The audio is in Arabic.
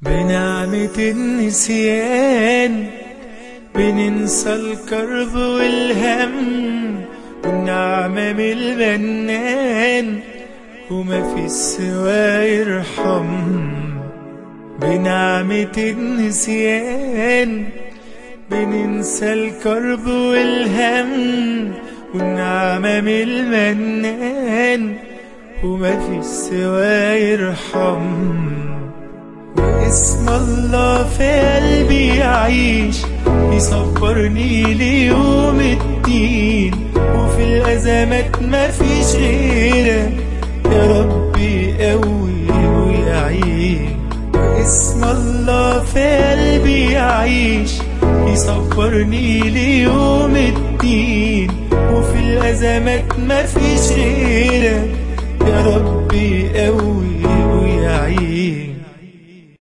بنعمة النسيان بننسى الكرب والهم، والنعمة من المنان وما في سواه يرحم. بنعمة النسيان بننسى الكرب والهم، والنعمة من المنان وما في سواه يرحم. واسم الله في قلبي يعيش يصبرني ليوم الدين، وفي الأزمات ما فيش غيرك يا ربي قوي ويعين. واسم الله في قلبي يعيش يصبرني ليوم الدين، وفي الأزمات ما فيش غيرك يا ربي قوي ويعين.